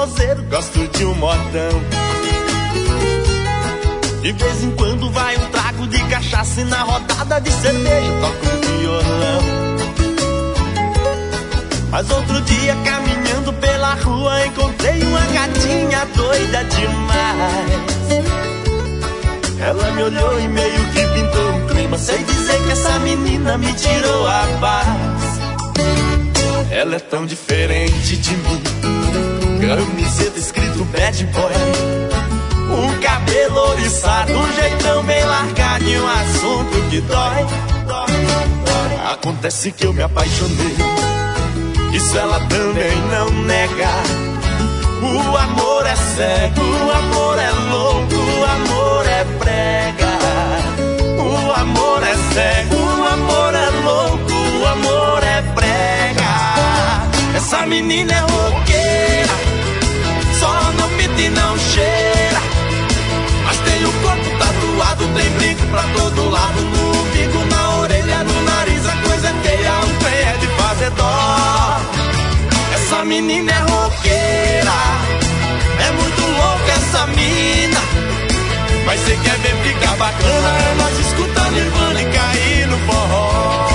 forrozeiro, gosto de um modão. De vez em quando vai um trago de cachaça e na rodada de cerveja toco um violão. Mas outro dia caminhando pela rua encontrei uma gatinha doida demais. Ela me olhou e meio que pintou um clima. Sei dizer que essa menina me tirou a paz. Ela é tão diferente de mim. Camiseta escrito bad boy, um cabelo oriçado, um jeitão bem largado e um assunto que dói. Acontece que eu me apaixonei, isso ela também não nega. O amor é cego, o amor é louco, o amor é brega. O amor é cego, o amor é louco, o amor é brega. Essa menina é roqueira, só não pinta e não cheira. Mas tem o corpo tatuado, tem brinco pra todo lado. No umbigo, na orelha, no nariz, a coisa é feia, um trem é de fazer dó. Essa menina é roqueira, é muito louca essa mina. Mas cê quer ver ficar bacana, é nós escutando Nirvana e cair no forró.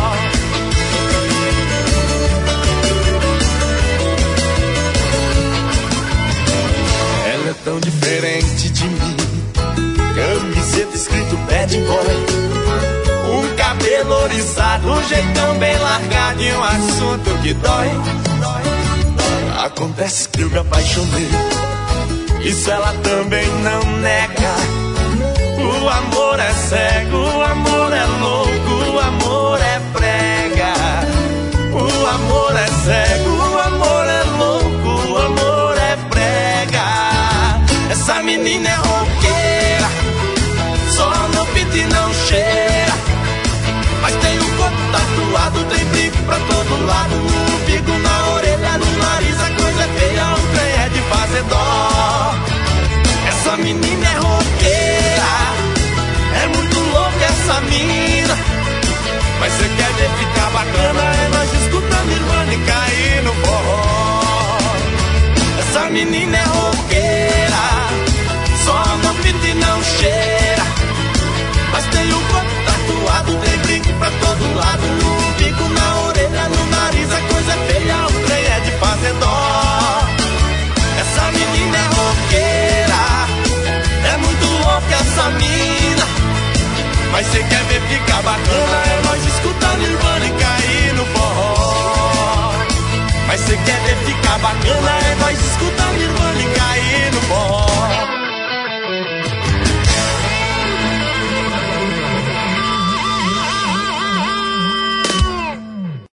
Ela é tão diferente de mim. Camiseta escrito bad boy, um cabelo oriçado, um jeitão bem largado e um assunto que dói. Acontece que eu me apaixonei, isso ela também não nega. O amor é cego, o amor é louco, o amor é prega. O amor é cego, o amor é louco, o amor é prega. Essa menina é roqueira, só não pinta e não cheira. Mas tem o corpo tatuado, tem brinco pra todo lado. No umbigo, na orelha, no nariz, a coisa é feia, um trem é de fazer dó. Essa menina é roqueira, é muito louca essa mina. Mas cê quer ver ficar bacana, é nós escutando Nirvana e cair no forró. Essa menina é roqueira, só não pinta e não cheira. Mas tem o corpo tatuado, tem brinco pra todo lado. No umbigo, na orelha, no nariz, a coisa é feia, o trem é de fazer dó. Essa menina é roqueira, é muito louca essa mina. Mas cê quer ver ficar bacana,